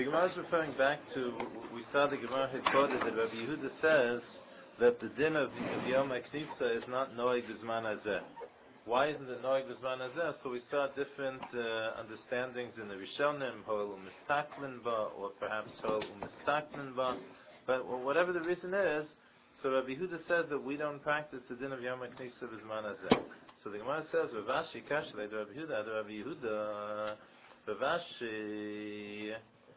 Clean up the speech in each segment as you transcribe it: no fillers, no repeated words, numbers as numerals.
The Gemara is referring back to, we saw the Gemara had quoted that Rabbi Yehuda says that the din of Yom HaKnisa is not Noeg B'zman Hazeh. Why isn't it Noeg B'zman Hazeh? So we saw different understandings in the Rishonim, Hoel U'Mistaklen Ba, or perhaps Hoel U'Mistaklen Ba. But whatever the reason is, so Rabbi Yehuda says that we don't practice the din of Yom HaKnisa B'zman Hazeh. So the Gemara says, Rav Ashi Kashle to Rabbi Yehuda, Rabbi Yehuda, Rav Ashi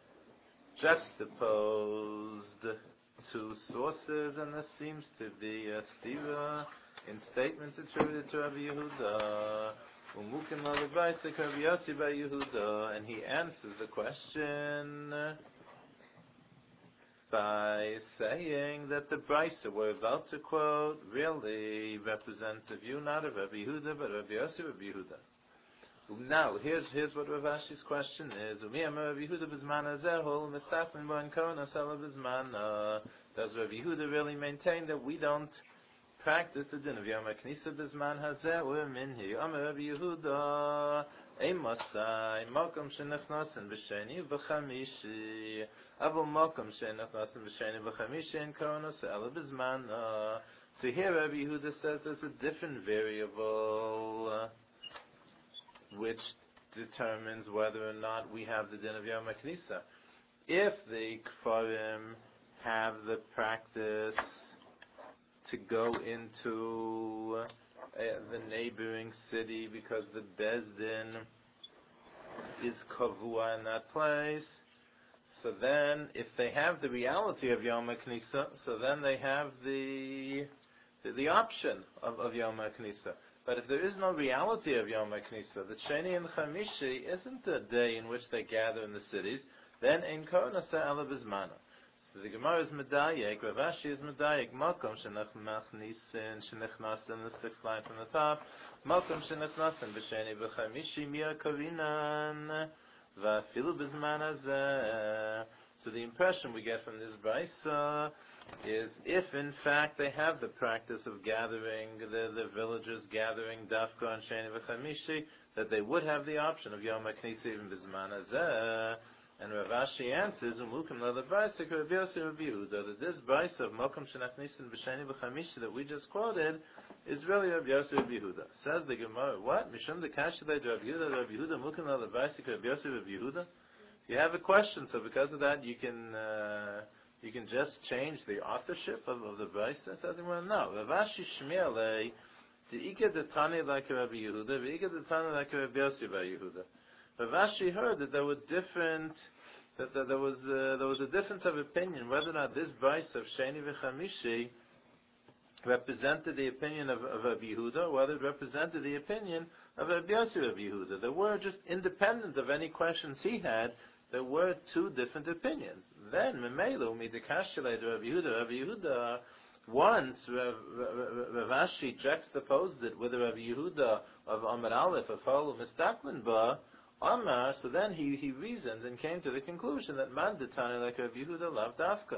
juxtaposed two sources, and there seems to be a stira in statements attributed to Rabbi Yehuda. Umukim la levaisek Rabbi Yossi by Yehuda, and he answers the question by saying that the brisa we're about to quote really represent the view not of Rabbi Yehuda but Rabbi Yossi of Rabbi Yehuda. Now, here's what Rav Ashi's question is. Does Rabbi Yehuda really maintain that we don't practice the din of Yom HaKnisa b'zman hazeh or minhi? Amar Rabbi Yehuda, Eimasai, Malkum shenechnasen b'sheni v'chamishi, Avol Malkum shenechnasen b'sheni v'chamishi, and koronos ela b'zman. So here Rabbi Yehuda says there's a different variable which determines whether or not we have the din of Yom HaKnisa. If the Kfarim have the practice to go into the neighboring city because the Bezdin is Kavua in that place, so then if they have the reality of Yom HaKnisa, so then they have the option of Yom HaKnisa. But if there is no reality of Yom HaKnisa, the Sheni and Chamishi isn't the day in which they gather in the cities, then Ein Koronasa Ela B'zmana. So the Gemara is Medayek, Rav Ashi is Medayek, Malkom Shenechnasin, Shenechnasin, the sixth line from the top, Malkom Shenechnasin, B'Sheni B'Chamishi, Mia Karinan, V'Afilu B'zmana Zeh. So the impression we get from this brisa is if in fact they have the practice of gathering, the villagers gathering Dafka and Sheni v'Chamishi, that they would have the option of Yom HaKnisa even b'zman hazeh. And Rav Ashi answers, Umukim la levaisek Rabbi Yossi Rabbi Yehuda, that this brisa of Malkum Shenachnisin b'Sheni v'Chamishi that we just quoted is really Rabbi Yossi Rabbi Yehuda. Says the Gemara, what? Mishum the Kashalei to Rabbi Yehuda, Umukim la levaisek Rabbi Yossi Rabbi Yehuda? You have a question, so because of that you can just change the authorship of the verse. Says the Gemara, no. Rav Ashi shmi'alei de'ika detani like Rabbi Yehuda, ve'ika detani like Rabbi Yossi by Yehuda. Rav Ashi heard that there were different, that there was a difference of opinion whether or not this verse of Sheni v'Chamishi represented the opinion of Rabbi Yehuda, or whether it represented the opinion of Rabbi Yossi Rabbi Yehuda. They were just independent of any questions he had. There were two different opinions. Then, Memelu, Midikashile to Rabbi Yehuda, once Rav Ashi juxtaposed it with Rabbi Yehuda of Amar Aleph, of Holu Mistaklen Ba, Amar, so then he reasoned and came to the conclusion that Man Detani like Rabbi Yehuda loved Dafka.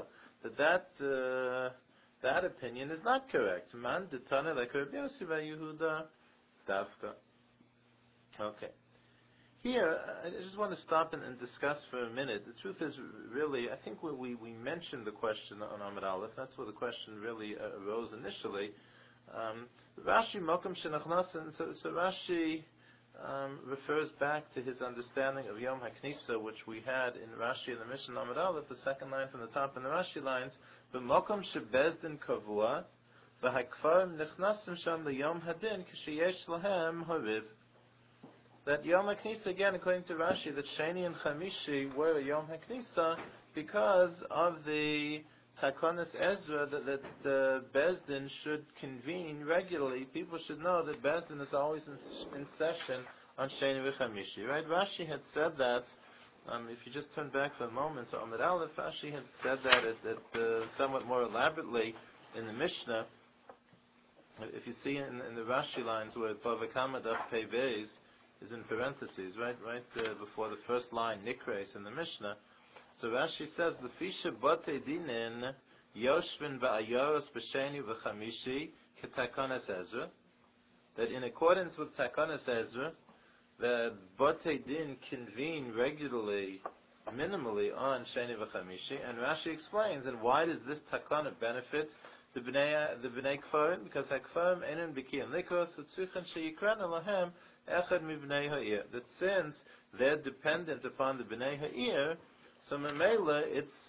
That opinion is not correct. Man Detani like Rabbi Yossi by Yehuda, Dafka. Okay. Here, I just want to stop and discuss for a minute. The truth is, really, I think we mentioned the question on Amud Aleph. That's where the question really arose initially. Rashi Malkum Shenachnasin. So Rashi refers back to his understanding of Yom HaKnisa, which we had in Rashi in the Mishnah Amud Aleph, the second line from the top in the Rashi lines. B'Malkum Shebezdin Kavua, V'Hakfarim Nechnasim Sham LeYom Hadin Kisheyesh Lahem Hariv. That Yom HaKnisa, again, according to Rashi, that Sheni and Chamishi were Yom HaKnisa because of the Takonis Ezra, that the Bezdin should convene regularly. People should know that Bezdin is always in session on Sheni v'Chamishi. Right? Rashi had said that, if you just turn back for a moment to Amud Aleph, Rashi had said that somewhat more elaborately in the Mishnah. If you see in the Rashi lines where Bavakama Daf Pei Beis is in parentheses, right before the first line, Nikres in the Mishnah. So Rashi says, "L'fisha bate dinin yoshvin ba'ayoros b'sheni v'chamishi k'takanas Ezra." That in accordance with Takanas Ezra, the bate din convene regularly minimally on Sheni v'Chamishi, and Rashi explains, and why does this takana benefit the bnei Kfarim? Because Kfarim einin b'kiyam likos v'tzuchen sheyikran alahem echad mibnei ha'ir. That since they're dependent upon the bnei ha'ir, so memela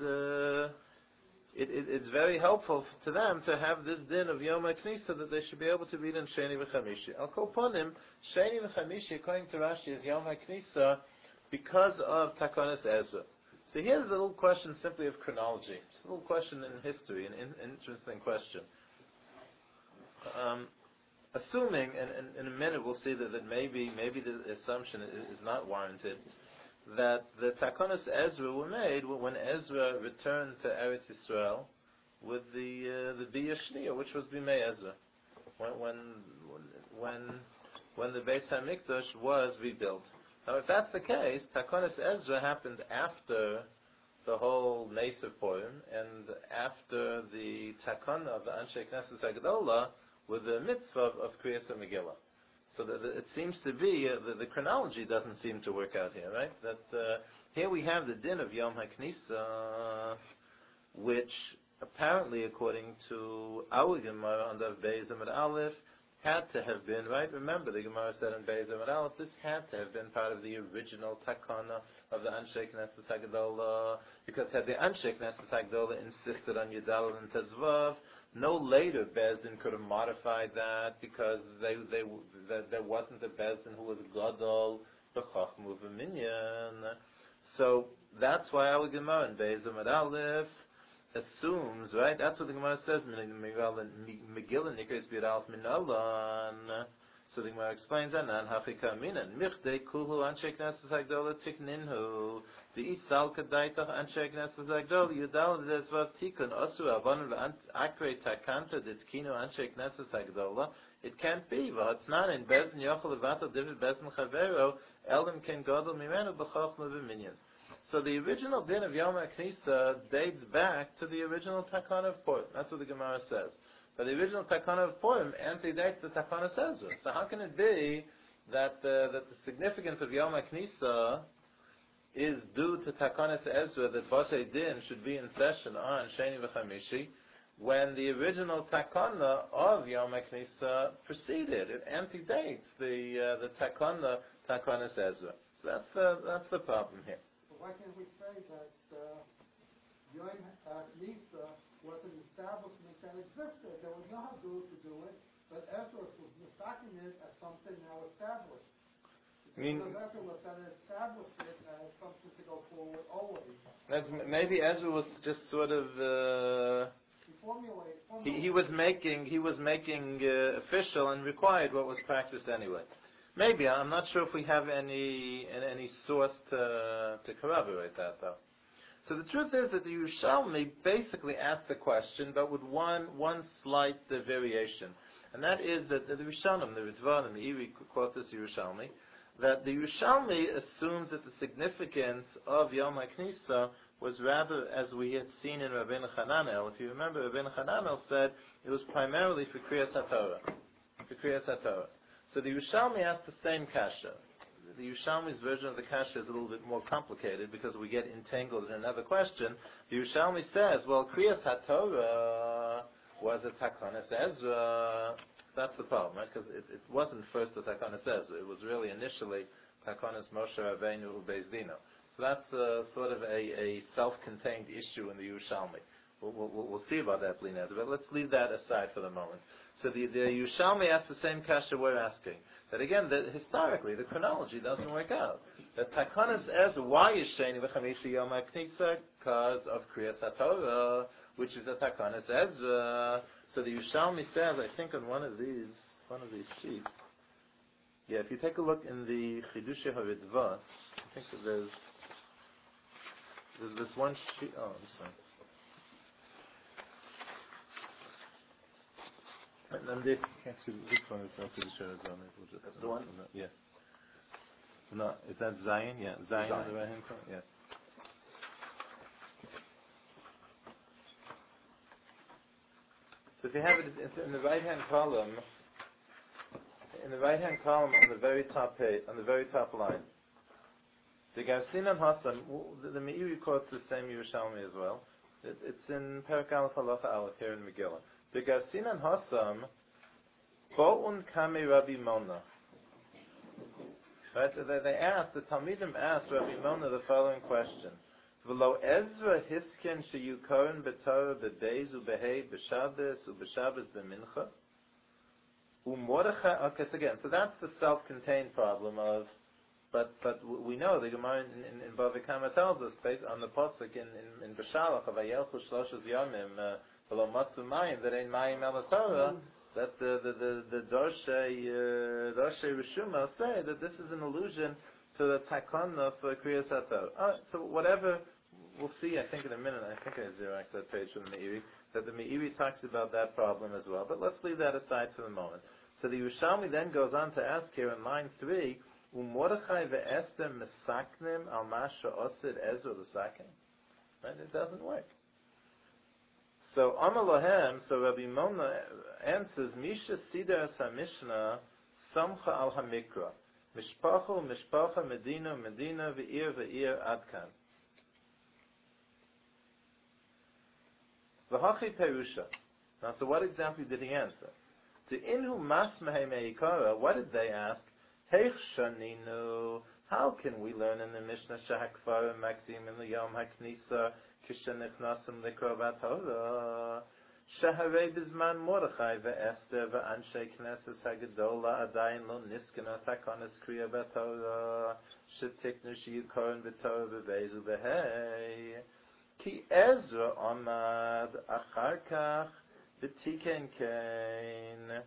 it's very helpful to them to have this din of Yom HaKnisa that they should be able to read in Sheni v'Chamishi. Al kol ponim, Sheni v'Chamishi, according to Rashi, is Yom HaKnisa because of Takanas Ezra. So here's a little question simply of chronology. Just a little question in history, an interesting question. Assuming, and in a minute we'll see that maybe the assumption is not warranted, that the Takanas Ezra were made when Ezra returned to Eretz Yisrael with the Biyah Shniya, which was Bimei Ezra, when the Beis Hamikdash was rebuilt. Now, if that's the case, Takanas Ezra happened after the whole Nes of Purim and after the Takana of the Anshe Knesset Hagdolah with the mitzvah of Kriyas Megillah. So it seems to be the chronology doesn't seem to work out here, right? That here we have the din of Yom HaKnisa, which apparently, according to our Gemara under Beis Amud Aleph, had to have been, right? Remember, the Gemara said in Beis Amud Aleph, this had to have been part of the original takana of the Anshe Knesset Hagdolah, because had the Anshe Knesset Hagdolah insisted on Yudal and Tezvav, no later Bezdin could have modified that because there wasn't a Bezdin who was Gadol, B'chachmu v'minyan. So that's why our Gemara in Beis Amud Aleph assumes, right? That's what the Gemara says. Megillah nikres b'Yalef minalan. So the Gemara explains that. Nan hachika minan michdei kulu anshe knesses hagdola tikninhu. The isal kadaitach anshe knesses hagdola yudal desvav tikun osu avon v'akre takanta ditkinu anshe knesses hagdola. It can't be. V'hatznan in bezin yochel levato divid bezin chavero elim ken gadol mimenu b'chachma v'minyan. So the original din of Yom HaKnisa dates back to the original Takana of Purim. That's what the Gemara says. But the original Takana of Purim antedates the Takana Ezra. So how can it be that the significance of Yom HaKnisa is due to Takana Ezra, that Batei Din should be in session on Sheni v'Chamishi, when the original Takana of Yom HaKnisa preceded? It antedates the Takana Ezra. So that's the problem here. Why can't we say that Yom HaKnisa was an establishment that existed? There was no Hadul to do it, but Ezra was mistaking it as something now established. Because Ezra was going to establish it as something to go forward always. Maybe Ezra was just sort of he was making official and required what was practiced anyway. Maybe. I'm not sure if we have any source to corroborate that, though. So the truth is that the Yerushalmi basically asked the question, but with one slight variation. And that is that the Rishonim, the Ritva and the Iri quote this Yerushalmi, that the Yerushalmi assumes that the significance of Yom HaKnisa was rather, as we had seen in Rabbeinu Hananel. If you remember, Rabbeinu Hananel said it was primarily for Kriyas HaTorah. So the Yerushalmi asked the same kasha. The Yerushalmi's version of the kasha is a little bit more complicated because we get entangled in another question. The Yerushalmi says, well, Kriyas HaTorah was a Takanas Ezra. That's the problem, right? Because it wasn't first the Takanas Ezra. It was really initially Takanas Moshe Rabbeinu Ubeis Dino. So that's sort of a self-contained issue in the Yerushalmi. We'll see about that, Blined, but let's leave that aside for the moment. So the Yerushalmi asks the same kasha we're asking. That again, historically, the chronology doesn't work out. That Takanas Ezra, why is Sheni v'Chamishi Yom HaKnisa? Because of Kriyas HaTorah, which is a Takanas Ezra. So the Yerushalmi says, I think on one of these sheets, yeah, if you take a look in the Chidushei HaRidva, I think that there's this one sheet, oh, I'm sorry. And then actually, this one is not pretty sure as well. Maybe we'll just that's the one? Yeah. No, is that Zion? Yeah, Zion on the right hand corner? Yeah. So if you have it, it's in the right hand column, on the very top page, on the very top line, The Garsinan Hassam, the Meiri quotes the same Yerushalmi as well. It's in Perek Aleph Halacha Aleph here in Megillah. The Garsinan Hassam, Bo'un Kame Rabbi Mona. Right? They asked, the Talmidim asked Rabbi Mona the following question. V'lo Ezra hisken sheyukorin b'Torah b'Beis u'Behei b'Shabbos u'B'Shabbos b'Mincha u'Mordechai. Okay, so again, so that's the self-contained problem of, but we know the Gemara in Bava Kama tells us based on the pasuk in B'Shalach of Vayelchu Shloshes Yomim v'lo matzu mayim that ain't mayim el Torah, that the Dorshei Rishuma say that this is an allusion to the takon of Kriyas HaTorah. Alright, so whatever, we'll see, I think in a minute, I think I xeroxed that page from the Meiri, that the Meiri talks about that problem as well, but let's leave that aside for the moment. So the Yerushalmi then goes on to ask here in line 3, Mordechai ve'Esther mesaknim al masha osid Ezra l'sakim. Right, it doesn't work. So Amar Lohem, so Rabbi Mona answers, Misha Sidar HaMishnah Samcha al HaMikra. Mishpacha, Medina, Ve'ir, Adkan. V'hachi Perusha. Now, so what exactly did he answer? To inhu mas me'ikara, what did they ask? Heich shaninu, how can we learn in the Mishnah Shahakvar Makdim in the Yom HaKnisa Kishanechnasim Likra Torah? Shaharei bizman Mordechai ve'Esther ve'anshei Knesses Hagadola adayin lo niskena takonis kriya b'Torah shetiknu sheyukorin b'Torah b'Beis u'Behei ki Ezra amad achar kach b'tiken kein.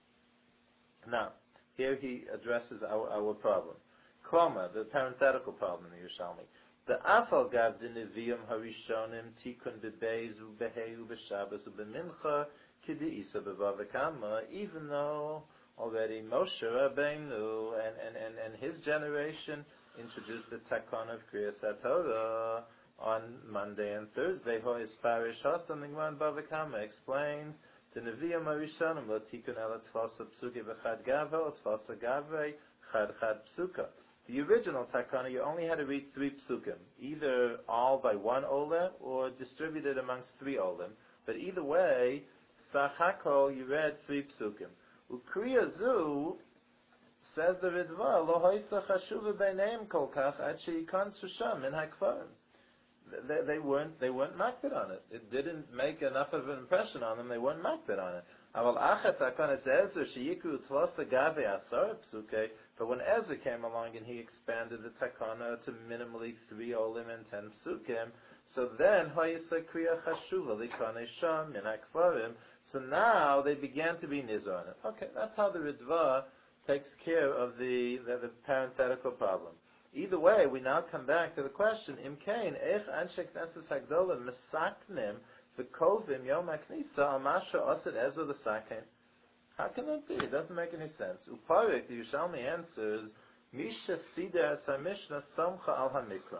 Now, here he addresses our problem. Kloma, the parenthetical problem in the Yerushalmi. The afal gav the neviim harishonim tikun bebeis u'behei u'b'shabbos u'b'mincha k'di isa b'Bava Kama, even though already Moshe Rabbeinu and his generation introduced the takon of Kriyas HaTorah on Monday and Thursday. Ho'is parish hostam the Gemara in Bava Kama explains the neviim harishonim lo tikun ela tfasa psuke v'chad gavre or tfasa gavre chad psuka. The original takana, you only had to read 3 psukim, either all by one olim or distributed amongst 3 olim. But either way, sachakol, you read 3 psukim. Ukriya zu, says the Ritva, lo hoisa chashuva beineim kol kach ad sheikon susham in hakvarim. They weren't makbid on it. It didn't make enough of an impression on them. They weren't makbid on it. Aval achat takana Ezra sheyikru tlosa gave asar psuke. But when Ezra came along and he expanded the takana to minimally 3 olim and 10 psukim, so then hoyisa kriya chashuva likane sham min hakvarim. So now they began to be nizar on it. Okay, that's how the Ritva takes care of the parenthetical problem. Either way, we now come back to the question: Im kain ech anshe knesses hagdola mesaknim v'kovim yom haknisa al masha osid Ezra l'sakein. How can that be? It doesn't make any sense. Uparik, the Yerushalmi answers, Misha Sidar HaMishnah Samcha al HaMikra.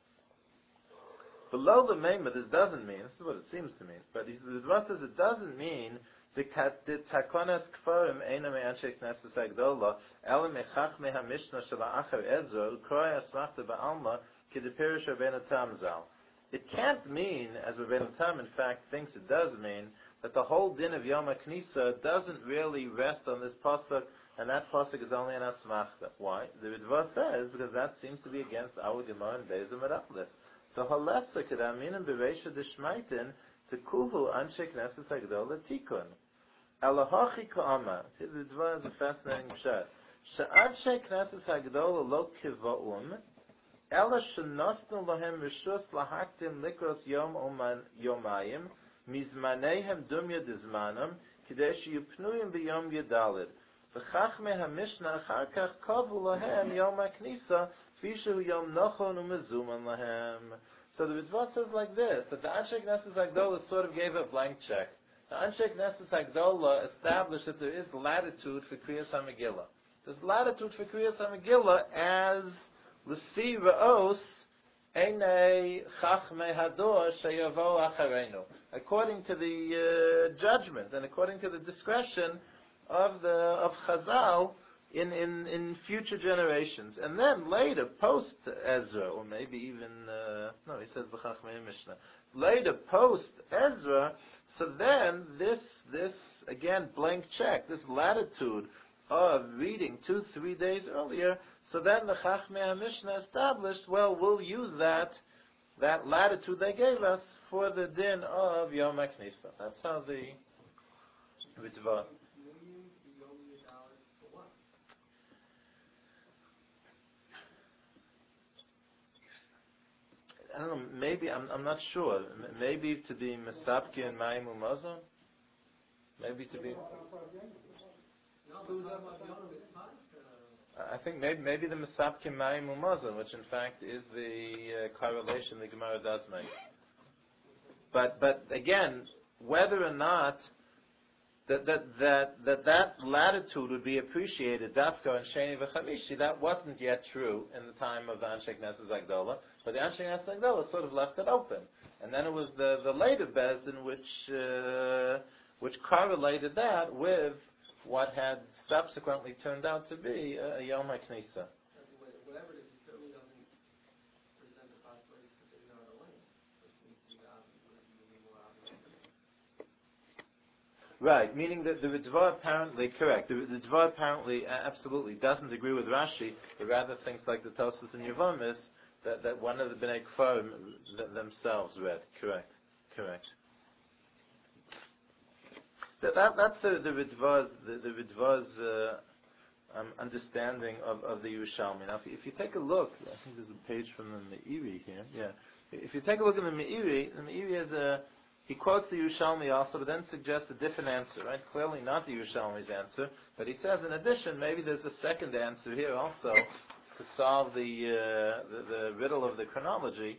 Below the Mema, this doesn't mean, this is what it seems to mean, but the Ritva says it doesn't mean the Takonas Kfarim Eina Me'anshe Knesses Hagdola Ela Mechachme HaMishnah Shala Achar Ezra Ukroi Asmachta Ba'alma K'depirish Rabbeinu Tam Zal. It can't mean, as Rabbeinu Tam in fact thinks it does mean, that the whole din of Yom HaKnisa doesn't really rest on this pasuk, and that pasuk is only an asmachta. Why? The Ritva says, because that seems to be against our Gemara in Beis U'Merachlef. The halessa kedaminim b'reisha d'shmaitin to kulhu anshe knesses hagdola tikun. Alahachi ka'ama. The Ritva is a fascinating pshat. She'anshe knesses hagdola lo kiva'un, ela shenosnu lahem rishus lahaktim likros yom yomayim, mizmanehem dumya dizmanam, k'dei sheyupnuyim b'yom yedalid. V'chachme ha-mishnah achar kach kavu lahem yom ha-knisa, fishu yom nochon u'mezuman lahem. So the Ritva says like this, that the Anshe Knesses Hagdola sort of gave a blank check. The Anshe Knesses Hagdola established that there is latitude for Kriyas HaMegillah. There's latitude for Kriyas HaMegillah as L'fi Ra'os Einei Chachmei Hador Sheyavo Achareinu. According to the judgment and according to the discretion of Chazal, in future generations. And then later, post Ezra, or maybe even, no, he says the Chachmei Mishnah. Later, post Ezra, so then this again, blank check, this latitude of reading 2-3 days earlier, so then the Chachmei Mishnah established, well, we'll use that latitude they gave us for the din of Yom HaKnisa. That's how the Ritva. I don't know, maybe, I'm not sure. Maybe to be Mesapki and Mayim Umazon? Maybe to be... I think maybe the Mesapki Mayim Umazon, which in fact is the correlation the Gemara does make. But again, whether or not that latitude would be appreciated, Dafka and Sheni v'Chamishi, that wasn't yet true in the time of the Anshe Knesset Agdola, but the Anshe Knesset Agdola sort of left it open. And then it was the later Bezdin which correlated that with what had subsequently turned out to be a Yom HaKnisa. Whatever it is, he certainly doesn't present the possibility to figure out a lane, which seems to be the more obvious. Right, meaning that the Ritva apparently, correct, the Ritva apparently absolutely doesn't agree with Rashi, but rather thinks like the Tosfos and Yevomis, that one of the Bnei Kfarim themselves read. Correct. That's the Ritva's understanding of the Yerushalmi. Now, if you take a look, I think there's a page from the Meiri here. Yeah, if you take a look at the Meiri has he quotes the Yerushalmi also, but then suggests a different answer. Right? Clearly not the Yerushalmi's answer, but he says in addition maybe there's a second answer here also to solve the riddle of the chronology.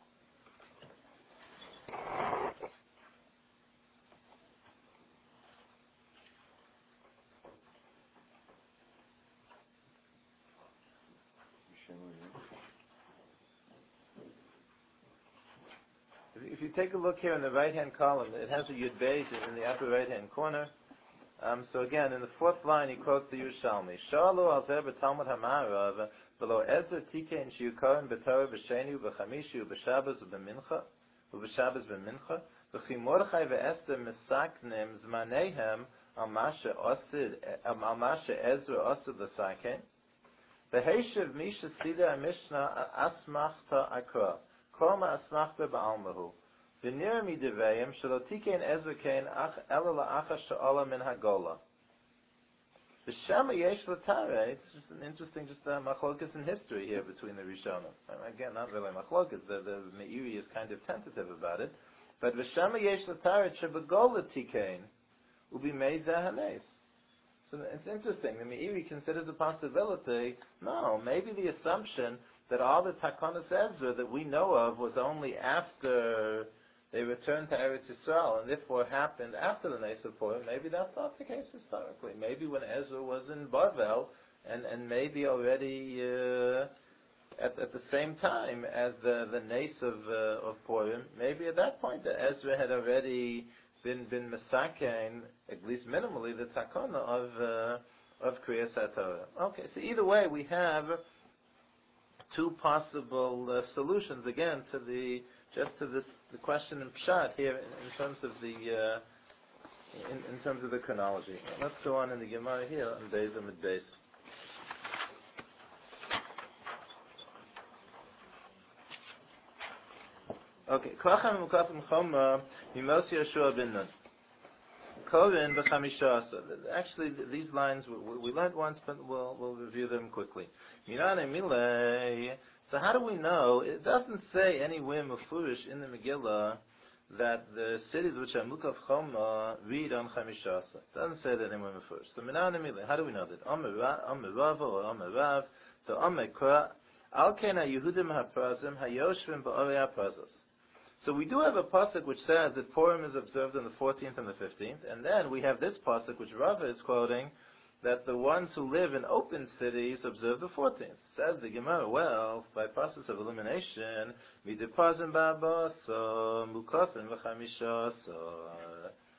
If you take a look here in the right-hand column, it has a Yud Beis in the upper right-hand corner. So again, in the fourth line, he quotes the Yerushalmi. Shalu al zeh b'talmud ha'ma'arav v'lo ezer tikein shiyukarim b'torah b'sheni u'b'chamishi u'b'shabaz u'b'mincha v'chi Mordechai v'Esther misaknim zmaneihem al mashe Ezra osid l'sakein v'heishev misha sida ha'mishnah asmachta akra koma asmachta ba'almahu v'nirmi devayim shelo tikein Ezra kein ela la'achas she'ola min hagola. V'shama yesh l'tare, it's just an interesting machlokas in history here between the Rishonim. Again, not really machlokas, the Meiri is kind of tentative about it, but v'shama yesh l'tare she'begola tikein ubi meizah hanes. So it's interesting, the Meiri considers a possibility, no, maybe the assumption that all the Takonos Ezra that we know of was only after they returned to Eretz Yisrael, and therefore happened after the Nes of Purim. Maybe that's not the case historically. Maybe when Ezra was in Bavel, and maybe already at the same time as the Nes of Purim, maybe at that point that Ezra had already been Mesakein, at least minimally, the Takona of Kriyas HaTorah. Okay, so either way, we have two possible solutions again to the question in Pshat here in terms of the in terms of the chronology. Let's go on in the Gemara here on Beis Amud Beis. Okay, Koacham Mukafim Choma Mimos Yeshua bin Nun. Korin b'chamisha. Actually, these lines we learned once, but we'll review them quickly. Mirane Milei. So how do we know? It doesn't say anywhere mufurish in the Megillah that the cities which are Mukav Choma read on Chamisha. It doesn't say that anywhere mufurish. So Mirane Milei. How do we know that? Omer Rava or Omer Rav. So Omer Kra. Al Ken HaYehudim HaPrazim HaYoshvim Ba'orei HaPrazos. So we do have a pasuk which says that Purim is observed on the 14th and the 15th, and then we have this pasuk which Rava is quoting, that the ones who live in open cities observe the 14th. Says the Gemara, well, by process of elimination, midipazim ba'abasar, mukafim v'chamisha.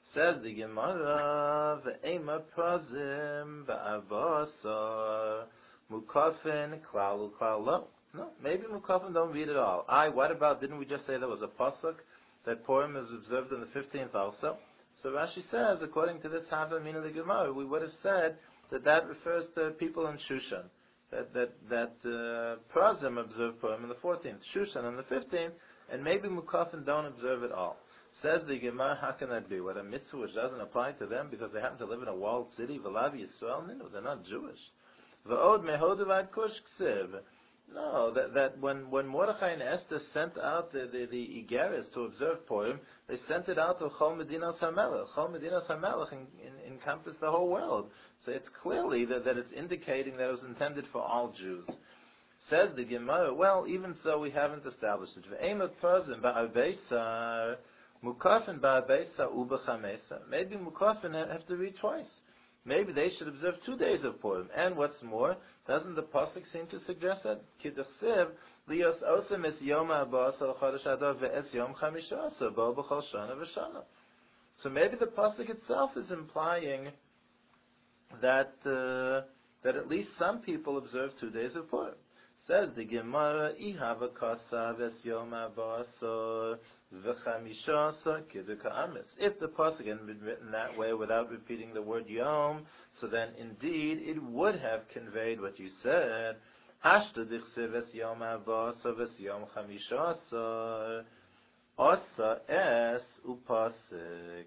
Says the Gemara, Ve'ema Prazim Ba'avasar Mukafin Klal Klal. No, maybe Mukafin don't read it all. What about, didn't we just say there was a pasuk that Purim is observed on the 15th also? So Rashi says, according to this Hava Min of the Gemara, we would have said that refers to people in Shushan. That Prazim observe Purim on the 14th, Shushan on the 15th, and maybe Mukafin don't observe it all. Says the Gemara, how can that be? What, a mitzvah which doesn't apply to them because they happen to live in a walled city? V'lav Yisrael? No, they're not Jewish. V'od mehodavat kush ksiv. No, that when Mordechai and Esther sent out the Igeres to observe Purim, they sent it out to Chol Medinas HaMelech. Chol Medinas HaMelech encompassed the whole world. So it's clearly that it's indicating that it was intended for all Jews. Says the Gemara, well, even so we haven't established it. Ve'emet Prazim ba'arbeisar Mukafin ba'arbeisar u'b'chamesa. Maybe Mukafin have to read twice. Maybe they should observe 2 days of Purim. And what's more, doesn't the pasuk seem to suggest that? K'dechsev lios osem es yom ha'abas al chodesh adar ve'es yom chamisha asar bo b'chol shana v'shana. So maybe the pasuk itself is implying that at least some people observe 2 days of Purim. Says the Gemara, ihava kasav es yom ha'abas v'chamisha kidduka amis. If the pasuk had been written that way without repeating the word yom, so then indeed it would have conveyed what you said. Hashta dichsev es yom ha'abas v'es yom chamisha asa es upasik.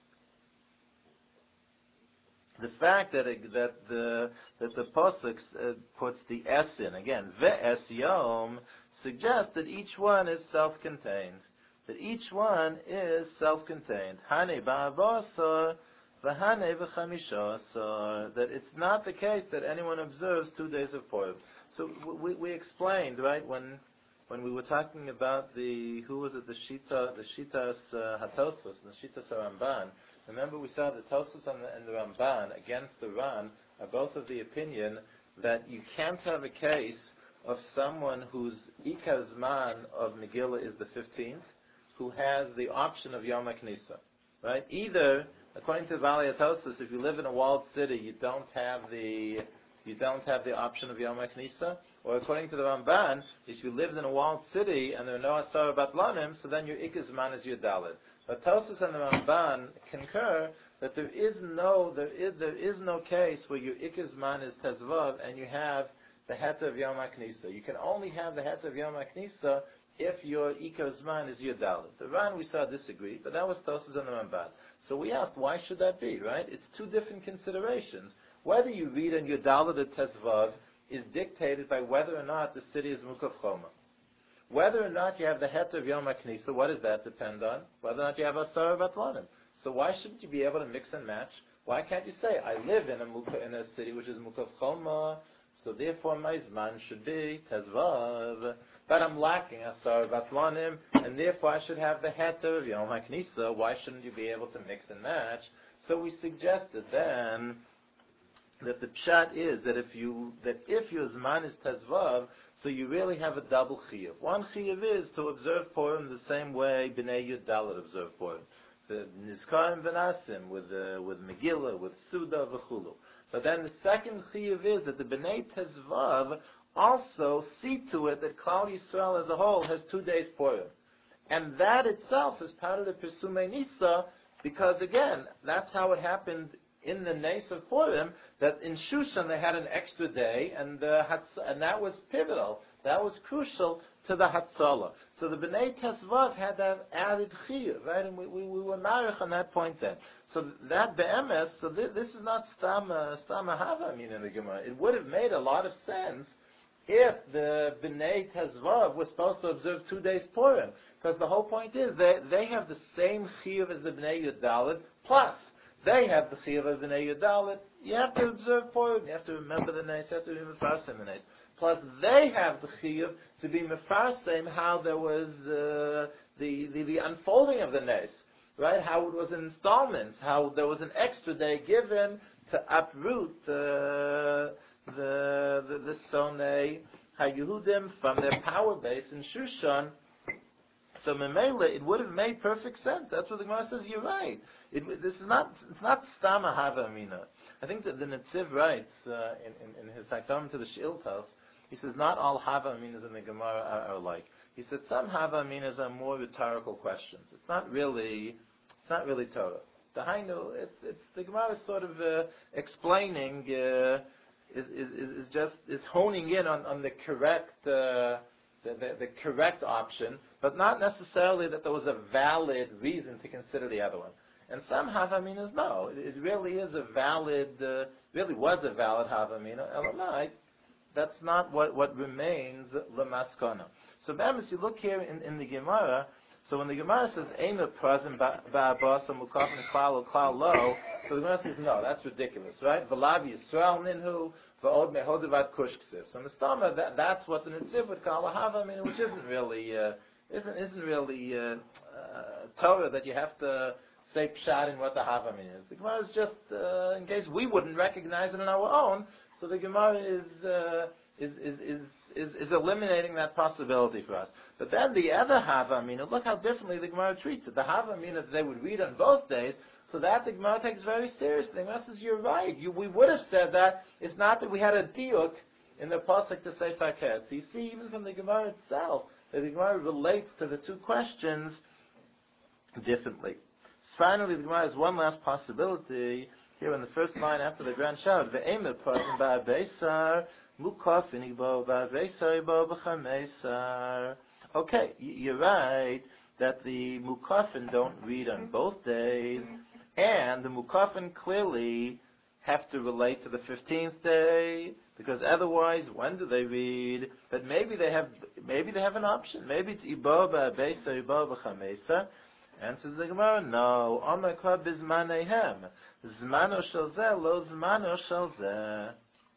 The fact that the pasuk puts the s in again, ve'es yom, suggests that each one is self-contained. That each one is self-contained. Hane ba'avasar, v'hane v'chamisha. That it's not the case that anyone observes 2 days of Purim. So we explained, right, when we were talking about the Shitas Hatosos, the Shitas Ramban. Remember we saw the Tosos and the Ramban against the Ran are both of the opinion that you can't have a case of someone whose Ikar Zman of Megillah is the 15th, who has the option of Yom HaKnisa, right? Either, according to Valley Atosis, if you live in a walled city, you don't have the option of Yom HaKnisa, or according to the Ramban, if you lived in a walled city and there are no Asar Batlanim, so then your Ikar Zman is your Dalit. But Tosus and the Ramban concur that there is no case where your Ikar Zman is Tezvav and you have the Heter of Yom HaKnisa. You can only have the Heter of Yom HaKnisa if your Ikar Zman is your Dalit. The Ran we saw disagreed, but that was Tosus and the Ramban. So we asked, why should that be, right? It's two different considerations. Whether you read on your Dalit or Tezvav is dictated by whether or not the city is Mukaf Choma. Whether or not you have the Heter of Yom HaKnisa, what does that depend on? Whether or not you have Asar Batlanim. So why shouldn't you be able to mix and match? Why can't you say, I live in a city which is Mukaf Choma, so therefore my Zman should be Tezvav, but I'm lacking Asar Batlanim, and therefore I should have the Heter of Yom HaKnisa. Why shouldn't you be able to mix and match? So we suggested then that the pshat is that if your Zman is Tezvav, so you really have a double chiyuv. One chiyuv is to observe Purim the same way Bnei Yud Dalet observe Purim. The Nizkarim V'Nasim, with Megillah, with Suda, V'chulu. But then the second chiyuv is that the Bnei Tezvav also see to it that Klal Yisrael as a whole has 2 days Purim. And that itself is part of the Pesumei Nisa, because again, that's how it happened in the Nes of Purim, that in Shushan they had an extra day, and that was pivotal. That was crucial to the Hatzalah. So the Bnei Tezvav had that added chiyuv, right? And we were marich on that point then. So that be'emes, so this is not stam hava, I mean, in the Gemara. It would have made a lot of sense if the Bnei Tezvav was supposed to observe 2 days Purim. Because the whole point is they have the same chiyuv as the Bnei Yud Dalet, plus they have the chiyuv of Bnei Yud Dalet. You have to observe Purim. You have to remember the Nes. You have to be mefarsim the Nes. Plus, they have the chiyuv to be mefarsim how there was the unfolding of the Nes, right? How it was in installments. How there was an extra day given to uproot the Sonei HaYehudim from their power base in Shushan. So Memela, it would have made perfect sense. That's what the Gemara says. You're right. It's not Stama Hava Amina. I think that the Netziv writes in his Hakdam to the Sheiltos. He says not all Hava Aminas in the Gemara are alike. He said some Hava Aminas are more rhetorical questions. It's not really Torah. The Hainu, it's the Gemara is sort of explaining, is honing in on the correct the correct option, but not necessarily that there was a valid reason to consider the other one. And some Havaminas, no, it really is a valid, really was a valid Havamina. Elamai, that's not what remains Lamaskana. So, Bamis, you look here in the Gemara. So when the Gemara says Eina Prazim Ba'abasa Mukafin Klal Lo, so the Gemara says no, that's ridiculous, right? V'lav Yisrael Ninhu V'od Mehodavat Kushksis. So Mistama, that's what the Netziv would call a Havamina, which isn't really Torah that you have to say pshat in what the Havamina is. The Gemara is just in case we wouldn't recognize it on our own. So the Gemara is eliminating that possibility for us. But then the other Havamina, look how differently the Gemara treats it. The Havamina that they would read on both days, so that the Gemara takes very seriously. The Gemara says, you're right. We would have said that. It's not that we had a diuk in the pasuk to say fakir. So you see, even from the Gemara itself, that the Gemara relates to the two questions differently. Finally, the Gemara has one last possibility here in the first line after the grand shout. Ve'emer prazim ba'abeisar mukafin igbo ba'abeisar igbo b'chameisar. Okay, you're right that the mukafin don't read on both days, and the mukafin clearly have to relate to the 15th day, because otherwise, when do they read? But maybe they have an option. Maybe it's ibo ba'abeisar igbo b'chameisar. Answers the Gemara, no. Omakra bizmanehem. Zmano shel zeh, lo zmano shel zeh.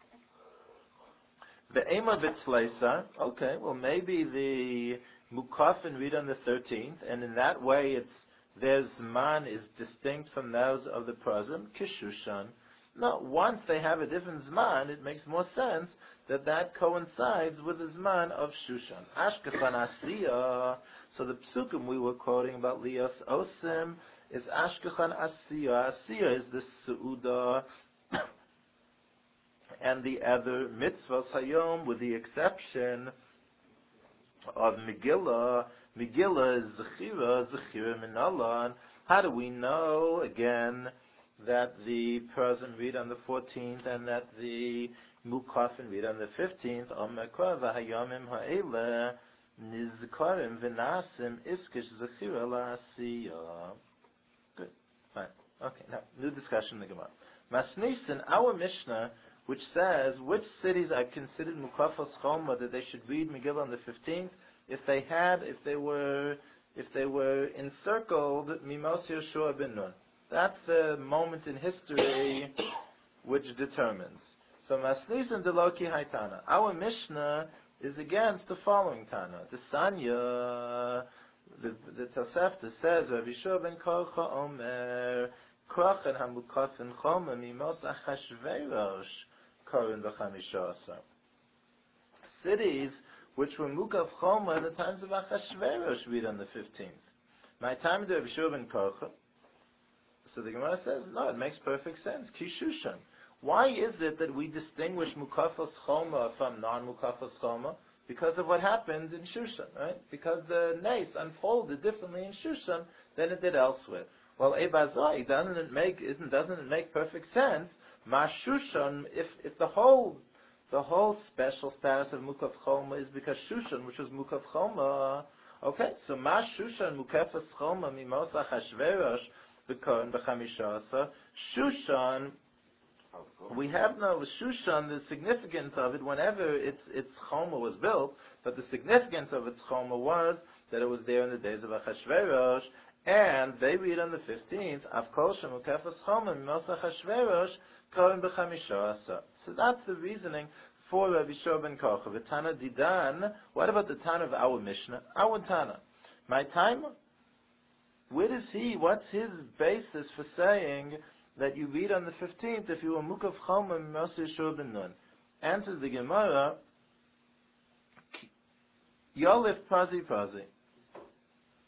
Ve'ema b'tzleisa. Okay, well maybe the mukafin read on the 13th, and in that way their zman is distinct from those of the prazim, kishushan. No, once they have a different zman, it makes more sense that coincides with the zman of Shushan. Ashkefan Asiya. So the psukim we were quoting about Lios Osim is Ashkefan Asiya. Asiya is the Seudah and the other mitzvahs Hayom, with the exception of Megillah. Megillah is Zechira Minalan. How do we know, again, that the person read on the 14th and that the Mukafin read on the 15th? Omekra v'hayomim ha'ele nizkarim v'nasim iskish zechira la'asiyah. Good, fine. Okay, now, new discussion in the Gemara. Masnisin, our Mishnah, which says which cities are considered Mukafos Choma that they should read Megillah on the 15th, if they were encircled Mimos Yeshua ben Nun. That's the moment in history which determines. So Masnisin Deloki Haitana. Our Mishnah is against the following Tana. The Sanya, the Tosefta says, Rabbi Yeshua ben Korcha Omer, Krochen HaMukafin Choma Mimos Achashverosh Korin B'chamisha Asar. Cities which were Mukaf Choma in the times of Achashverosh read on the 15th. My time to Rabbi Yeshua ben Korcha. So the Gemara says, no, it makes perfect sense. Kishushan. Why is it that we distinguish Mukafos Choma from non-Mukafos Choma? Because of what happened in Shushan, right? Because the Nes unfolded differently in Shushan than it did elsewhere. Well, Ebazoi, doesn't it make perfect sense? Ma Shushan, if the whole special status of Mukaf Choma is because Shushan, which was Mukaf Choma, okay, so Ma Shushan Mukafos Choma Mimosa Chashverosh B'Kohen B'Chamisha. Shushan, we have no Shushan, the significance of it, whenever its Choma was built, but the significance of its Choma was that it was there in the days of Achashverosh, and they read on the 15th, Avkol Shem Mukafos Choma Mimosa Chashverosh Kohen B'Chamisha. So that's the reasoning for Rabbi Yeshua ben Korcha. The Tana Didan, what about the Tana of our Mishnah? Our Tana. My time? What's his basis for saying that you read on the 15th if you were Mukaf Choma Mimos Yeshua ben Nun? Answers the Gemara, Yolif Prazi Prazi.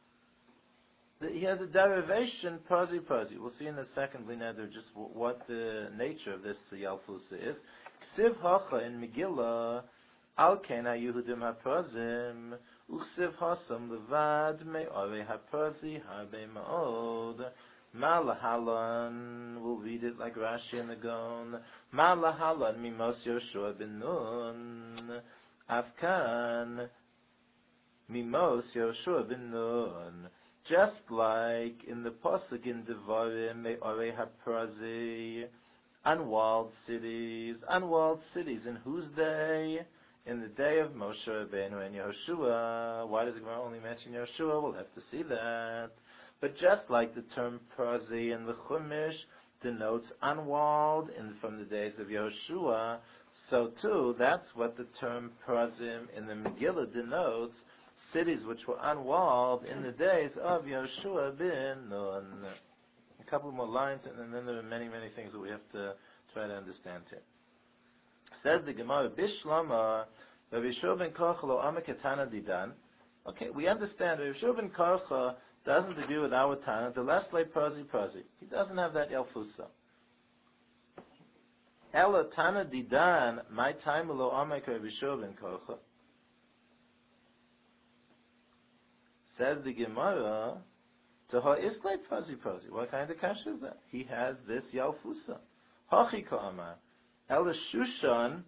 He has a derivation, Pazi. We'll see in a second, Blineder, just what the nature of this Yalfusa is. Ksiv Hacha in Megillah, Al Ken HaYehudim HaPrazim, Uksiv Hasam Levad Me'ore HaPrazi Harbe Ma'od, Malahalan, we'll read it like Rashi and the Gon, Malahalan Mimos Yoshua Ben Nun, Afkan, Mimos Yoshua Ben Nun. Just like in the Pasuk in Devarim, Me'ore HaPrazi, unwalled cities, in whose day? In the day of Moshe Rabbeinu and Yehoshua. Why does the Gemara only mention Yehoshua? We'll have to see that. But just like the term Prazi in the Chumash denotes unwalled from the days of Yehoshua, so too, that's what the term Prazim in the Megillah denotes, cities which were unwalled in the days of Yehoshua ben Nun. A couple more lines, and then there are many, many things that we have to try to understand here. Says the Gemara, Bishlama, Rabbi Yeshua ben Korcha lo amek etana didan. Okay, we understand. Rabbi Yeshua ben Korcha doesn't agree with our Tana. The last lay Prazi. He doesn't have that Yalfusa. Ela Tana didan, my time lo amek Rabbi Yeshua ben Korcha. Says the Gemara, Taha Islay Prazi. What kind of kasha is that? He has this Yalfusa. Hachi Ka'amar. Ela Shushan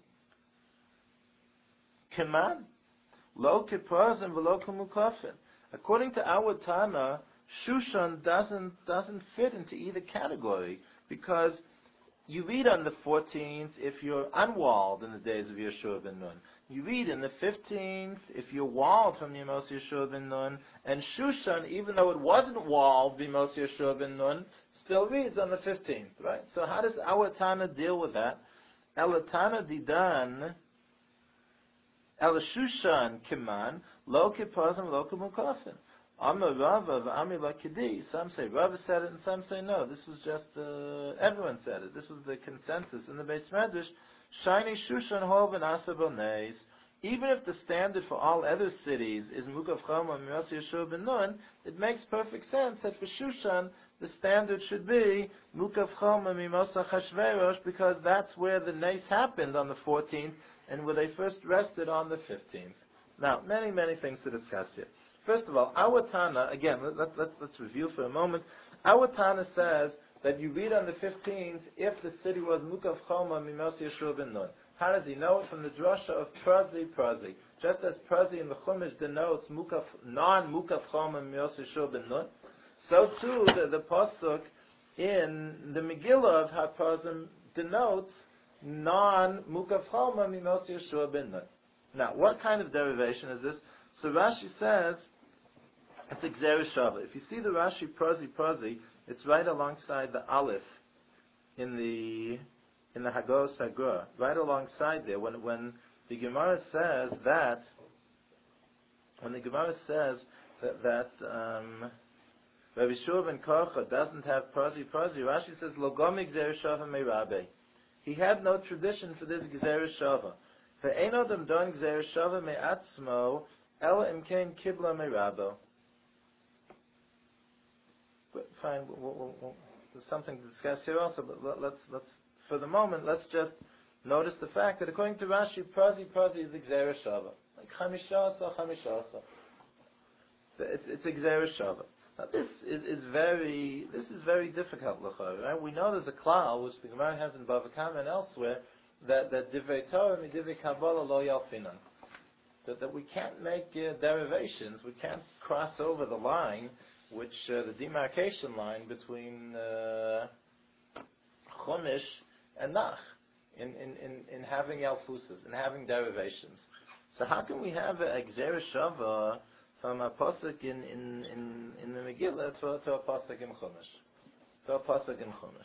Keman. Lo Kiprazim v'lo Kumukafin. According to our Tana, Shushan doesn't fit into either category, because you read on the 14th if you're unwalled in the days of Yehoshua ben Nun. You read in the 15th if you're walled from Yemos Yehoshua ben Nun, and Shushan, even though it wasn't walled Yemos Yehoshua ben Nun, still reads on the 15th, right? So how does our Tana deal with that? El Tana didan, El Shushan kiman, lo kipazim lo kumukafin. Amar Rava v'Amir Lakidi. Some say Rava said it, and some say no. This was just everyone said it. This was the consensus in the Beis Medrash. Shiny Shushan hol v'nasa b'neis. Even if the standard for all other cities is Mukav Chama Mimos Yehoshua ben Nun, it makes perfect sense that for Shushan the standard should be Mukav Chama Mimos Achashverosh, because that's where the nace happened on the 14th and where they first rested on the 15th. Now, many, many things to discuss here. First of all, our Tana, again, let's review for a moment. Our Tana says that you read on the 15th if the city was Mukav Choma Mimos Yehoshua ben Nun. How does he know it? From the drasha of Prazi. Just as Prazi in the Chumash denotes non-Mukav Choma Mimos Yehoshua ben Nun, so too the Pasuk in the Megillah of HaPrazim denotes non-Mukav Choma Mimos Yehoshua ben Nun. Now, what kind of derivation is this? So Rashi says it's Gzeira Shava. If you see the Rashi Prazi, it's right alongside the Aleph in the Hagor Sagur, right alongside there. When the Gemara says that Rabbi Yeshua ben Korcha doesn't have Prazi, Rashi says Logomik Gzeira Shava Meirabe. He had no tradition for this Gzeira Shava. Ve'enodam don Gzeira Shava me'atzmo ela imkein kibla me'rabo. Fine, there's something to discuss here also, but let's for the moment, let's just notice the fact that according to Rashi, Prazi is a Gzeira Shava. Like Chamishasa. It's a Gzeira Shava. Now this is very difficult, right? We know there's a klal, which the Gemara has in Bava Kama and elsewhere, that Divrei Torah and Divrei Kabbalah lo yalfinan. That we can't make derivations, we can't cross over the line, which the demarcation line between Chumash and Nach in having Yalfusas, in having derivations. So how can we have a Gzeira Shava from a pasuk in the Megillah to a pasuk in Chumash?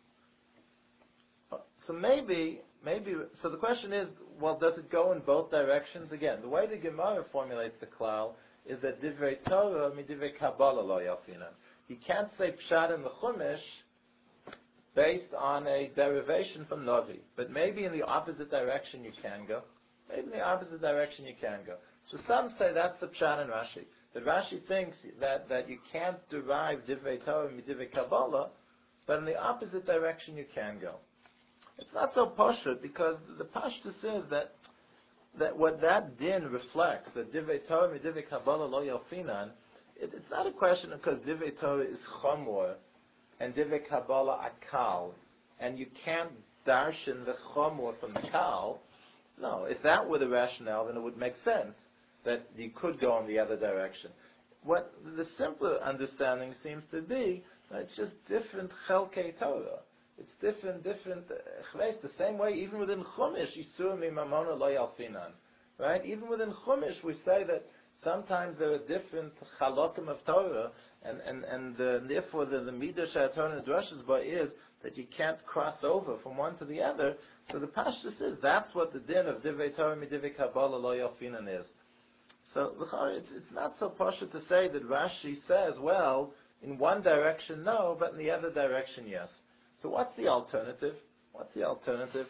So maybe. So the question is, well, does it go in both directions? Again, the way the Gemara formulates the klal is that Divrei Torah midivrei Kabbalah lo yalfinan. You can't say Pshat in the Chumash based on a derivation from Navi, but maybe in the opposite direction you can go. So some say that's the pshat in Rashi. That Rashi thinks that you can't derive divrei Torah midivrei Kabbalah, but in the opposite direction you can go. It's not so pashut because the pashtus is that what that din reflects, that divrei Torah midivrei Kabbalah lo yalfinan, it's not a question because divrei Torah is chomor and divrei Kabbalah akal, and you can't darshan the chomor from the kal. No, if that were the rationale, then it would make sense that you could go in the other direction. What the simpler understanding seems to be, it's just different chelkei Torah. It's different chveis. The same way, even within Chumash, Yisur mi mamona lo yalfinan. Right? Even within Chumash, we say that sometimes there are different chalokim of Torah, and therefore the midah she'atorah drushes by is that you can't cross over from one to the other. So the Pashtus is that's what the din of divrei Torah midivrei Kabbalah lo yalfinan is. So it's not so pashut to say that Rashi says, well, in one direction no, but in the other direction yes. So what's the alternative? What's the alternative?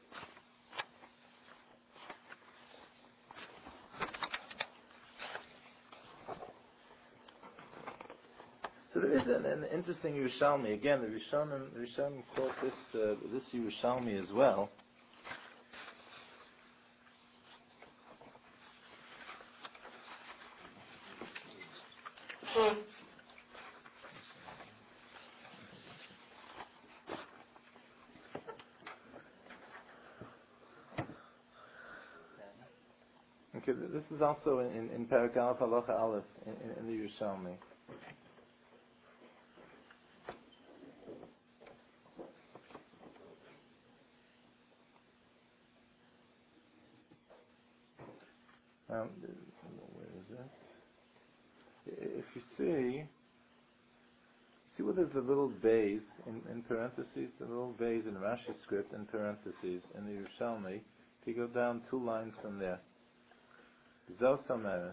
So there is an interesting Yerushalmi. Again, the Rishonim quote this Yerushalmi as well. Okay, this is also in Perek Aleph Halacha Aleph in the Yerushalmi. Where is it? If you see where there's the little bays in parentheses, the little bays in Rashi script in parentheses in the Yerushalmi. If you go down 2 lines from there, Zos Ameres.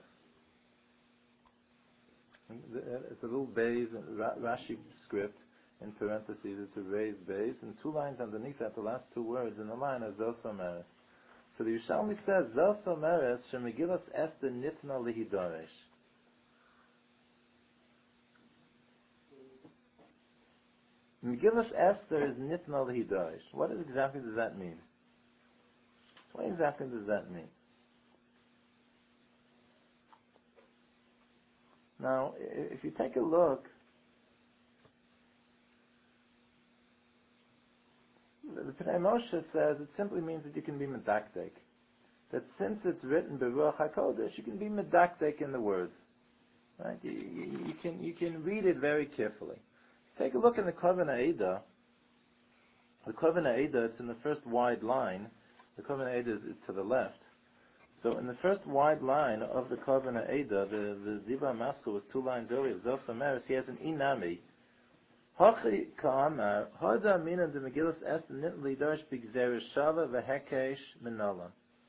It's a little bays in Rashi script in parentheses. It's a raised base, and 2 lines underneath that, the last 2 words in the line are Zos Ameres. So the Yerushalmi says, Zos Omeres shemegillas Esther nitna lihidaresh. Megillas Esther is nitna lihidaresh. What exactly does that mean? What exactly does that mean? Now, if you take a look, the Pnei Moshe says it simply means that you can be medakdek. That since it's written Beruach HaKodesh, you can be medakdek in the words. Right? You can read it very carefully. Take a look in the Kavanah Eidah. The Kavanah Eidah, it's in the first wide line. The Kavanah Eidah is to the left. So in the first wide line of the Kavanah Eidah, the Diva Maskell was 2 lines earlier. Zos Omeres, he has an inami. Hachi ka'amar, hada mina de Megillas Esther nit lidash b'gzeres shava v'hekesh minala.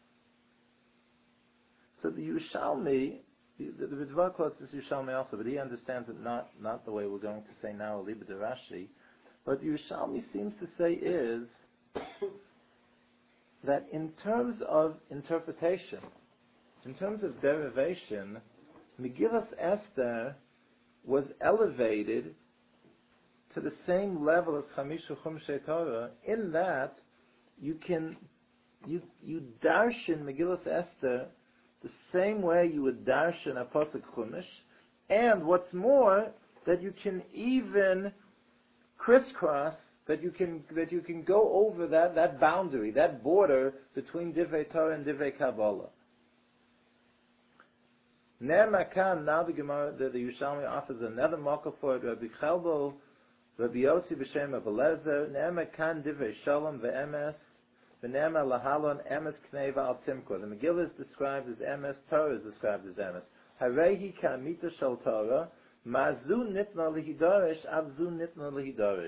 So the Yerushalmi, the Ritva quotes this Yerushalmi also, but he understands it not the way we're going to say now, Liba de Rashi. What the Yerushalmi seems to say is that in terms of interpretation, in terms of derivation, Megillas Esther was elevated to the same level as Chamisha Chumshei Torah, in that you darshan Megillas Esther the same way you would darshan a Pasuk Chumash, and what's more, that you can even crisscross, that you can go over that boundary, that border between Divrei Torah and Divrei Kabbalah. Ner Makan, now the Gemara, the Yerushalmi offers another marker for it. Rabbi Chelbo, Rabbi Yossi b'Shem Rabbi Lezer, Ne'ema kan divrei shalom ve'emes, v'ne'ema lahalon emes kneva al timkor. The Megillah is described as emes, Torah is described as emes. Harehi ka'amita shal Torah, ma'zu nitna lihidaresh, avzu nitna lihidaresh.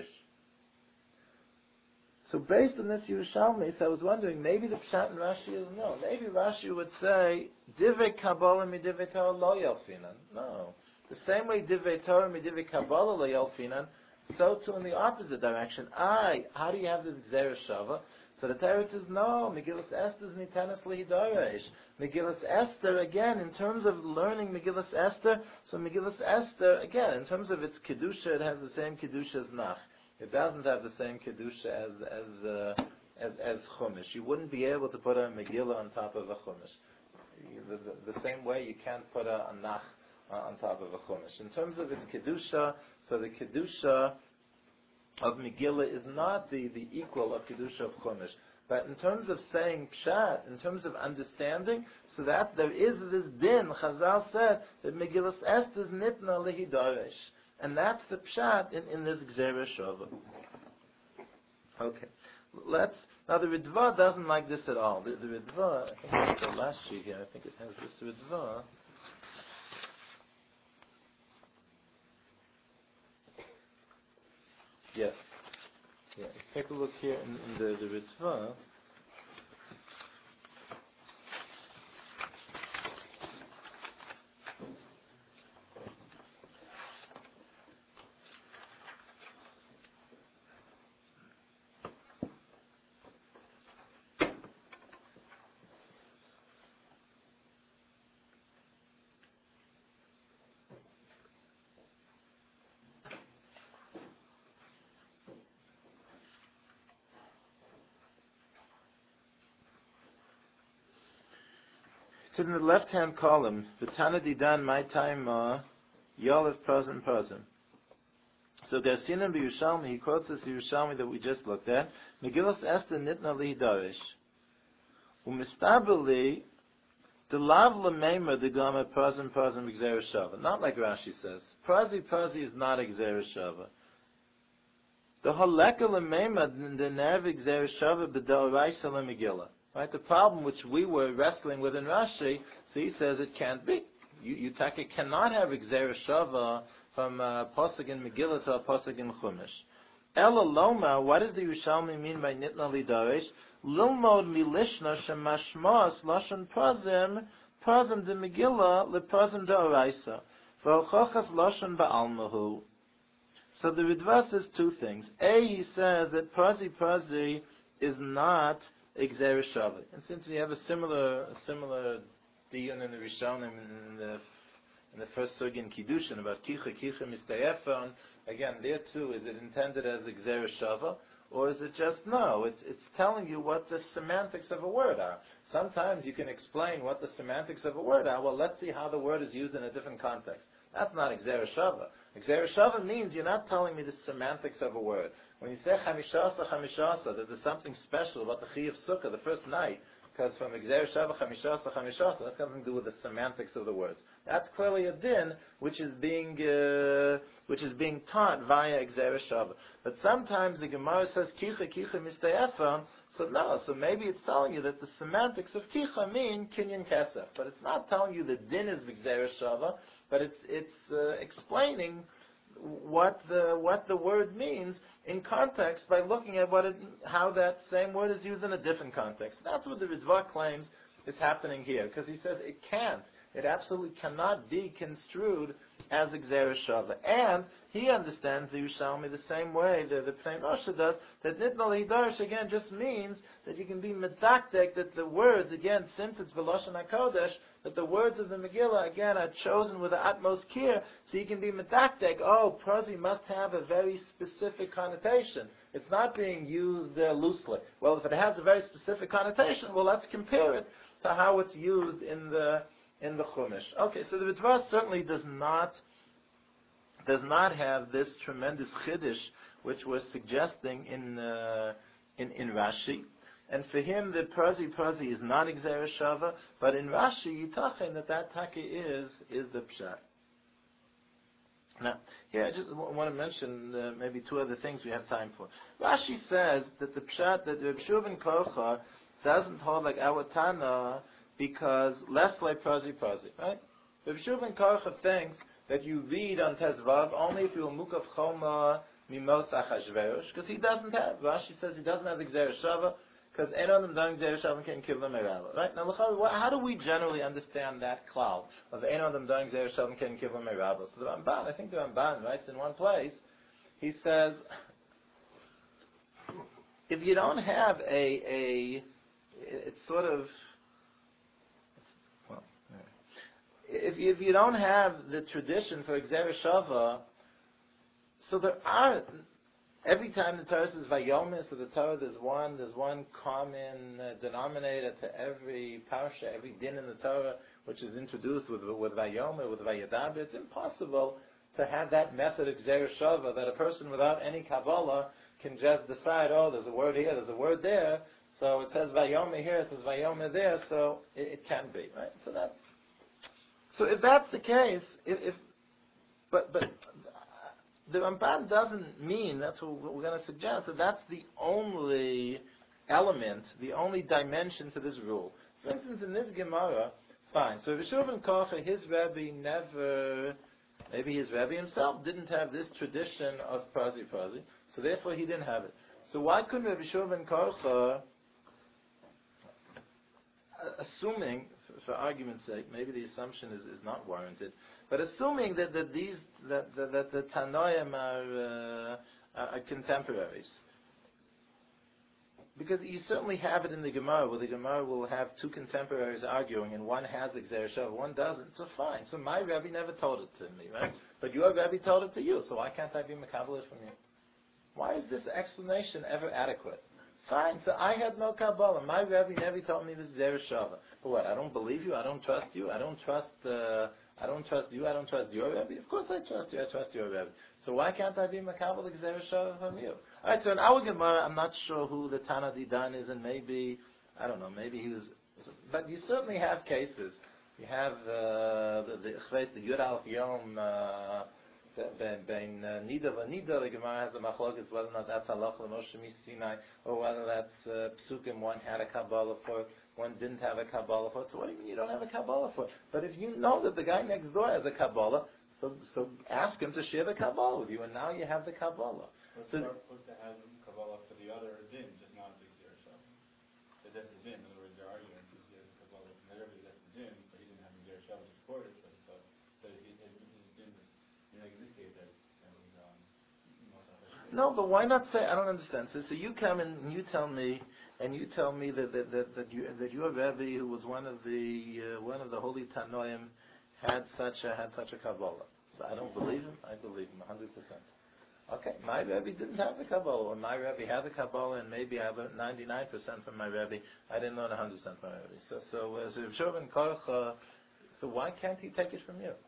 So based on this Yerushalmi, so I was wondering, maybe the Pshat in Rashi is no. Maybe Rashi would say, divrei Kabbalah mi divrei Torah lo yalfinan. No. The same way divrei Torah mi divrei Kabbalah lo yalfinan, so too in the opposite direction. How do you have this Gzeres Shava? So the Torah says, no, Megillas Esther is Nitanas Lehidaresh. Megillas Esther, again, in terms of learning Megillas Esther, so Megillas Esther, again, in terms of its Kedusha, it has the same Kedusha as Nach. It doesn't have the same Kedusha as Chumash. You wouldn't be able to put a Megillah on top of a Chumash. The same way you can't put a Nach on top of a Chumash. In terms of its Kedusha, so the Kedusha of Megillah is not the equal of Kedusha of Chumash. But in terms of saying Pshat, in terms of understanding, so that there is this din, Chazal said, that Megillas Esther is Nitna Lehidaresh. And that's the Pshat in this Gzera Shava. Okay. Now the Ritva doesn't like this at all. The Ritva, I think it's the last sheet here, I think it has this Ritva. Yeah. Take a look here in the Ritva. It's in the left-hand column. V'tana didan my time Yalev Prazim. So Garsinan b'Yushalmi, he quotes this Yerushalmi that we just looked at. Megillas Esther nitna lihdarish. Umistabili the lav lemeimer the gama Prazim Gzera Shava. Not like Rashi says. Prazi is not a Gzera Shava. The haleka lemeimer the nerve Gzera Shava b'da'oraisa lemegillah. Right, the problem which we were wrestling with in Rashi, so he says it can't be. You cannot have Gzera Shava from Pasuk in Megillah to a Pasuk in Chumash. Ela Loma, what does the Yerushalmi mean by Nitna Lidaresh? Lilmod milishna shemashmas lashon prazim de Megillah leprazim de Oraisa. V'alchochas lashon ba'almahu. So the Ritva says two things. A, he says that prazi is not Gzera Shava. And since we have a similar diyun in the Rishonim in the first sugya in Kiddushin about kicha mistayefon, again there too, is it intended as Gzera Shava, or is it just no? It's telling you what the semantics of a word are. Sometimes you can explain what the semantics of a word are. Well, let's see how the word is used in a different context. That's not Gzera Shava. Gzera Shava means you're not telling me the semantics of a word. When you say chamishasa, that there's something special about the Chi of Sukkah, the first night, because from Gzera Shava, chamishasa, that's got nothing to do with the semantics of the words. That's clearly a din which is being taught via Gzera Shava. But sometimes the Gemara says kicha mistayefon, so maybe it's telling you that the semantics of kicha mean kinyan kesef, but it's not telling you the din is Gzera Shava, but it's explaining what the word means in context by looking at how that same word is used in a different context. That's what the Ritva claims is happening here, because he says it absolutely cannot be construed as a Gzera Shava. And he understands the Yerushalmi the same way the Pnei Moshe does, that Nitna Lihdarish again just means that you can be medakdek, that the words, again, since it's V'loshen HaKodesh, that the words of the Megillah, again, are chosen with the utmost care, so you can be medakdek, prazi must have a very specific connotation. It's not being used loosely. Well, if it has a very specific connotation, well, let's compare it to how it's used in the Chumash. Okay, so the Ritva certainly does not have this tremendous chiddush which we're suggesting in Rashi. And for him, the prazi is not Gzera Shava, but in Rashi, yitachen that taki is the pshat. Now, here I just want to mention maybe two other things we have time for. Rashi says that the pshat, that Reb Shuvin Kocha doesn't hold like our Tana because less like prazi, right? Reb Shuvin Kocha thinks that you read on Tezvav only if you're mukaf choma mimos achashverosh, because he doesn't have. Rashi says he doesn't have the Gzera Shava, because Einon Dam Gzera Shava can kill them merava. Right? Now, how do we generally understand that cloud of Einon Dam Gzera Shava can kill them merava? So the Ramban, I think the Ramban writes in one place, he says, if you don't have it's sort of, well, if you don't have the tradition for Gzeira Shava, so there are, every time the Torah says Vayomer, so the Torah, there's one common denominator to every parsha, every din in the Torah, which is introduced with Vayomer, with Vayadaber. It's impossible to have that method of Gzeira Shava, that a person without any Kabbalah can just decide, oh, there's a word here, there's a word there, so it says Vayomer here, it says Vayomer there, so it can be, right? So if that's the case, but the Ramban doesn't mean, that's what we're going to suggest, that that's the only element, the only dimension to this rule. For instance, in this Gemara, fine, so Rishon ben Kocha, his Rebbe never, maybe his Rebbe himself didn't have this tradition of Prazi, so therefore he didn't have it. So why couldn't Rishon ben Kocha, assuming, for argument's sake, maybe the assumption is not warranted, but assuming that the Tanoim are contemporaries, because you certainly have it in the Gemara, where the Gemara will have two contemporaries arguing, and one has the Gzeira Shava, one doesn't. So fine. So my Rebbe never told it to me, right? But your Rebbe told it to you. So why can't I be Makabel from you? Why is this explanation ever adequate? Fine. So I had no Kabbalah. My Rebbe never told me this Gzeira Shava. But what? I don't believe you. I don't trust you. I don't trust you. I don't trust your Rebbe. Of course I trust you. I trust your Rebbe. So why can't I be Makabel the Gzeira Shava from you? All right. So in our Gemara, I'm not sure who the Tana Didan is, and maybe I don't know. Maybe he was. But you certainly have cases. You have the Yud Alf Yom. Ben Nida v'Nida, the Gemara has a machlokes whether or not that's halach l'Moshe Sinai, or whether that's psukim one had a Kabbalah for it, one didn't have a Kabbalah for it. So what do you mean you don't have a Kabbalah for it? But if you know that the guy next door has a Kabbalah, so ask him to share the Kabbalah with you, and now you have the Kabbalah. What's to have Kabbalah for the other din, just not the Gzeira Shava? So that's the din. In other words, they're arguing if he has Kabbalah from everybody, that's the din, but he didn't have the Gzeira Shava to support it. So his din, in this case, that was no, but why not say, I don't understand. So you come and you tell me that your Rebbe, who was one of the holy Tanoim, had such a Kabbalah. So I don't believe him. I believe him 100%. Okay, my Rebbe didn't have the Kabbalah, or my Rebbe had the Kabbalah, and maybe I learned 99% from my Rebbe. I didn't learn 100% from my Rebbe. So as Rav Shimon Koch, so why can't he take it from you?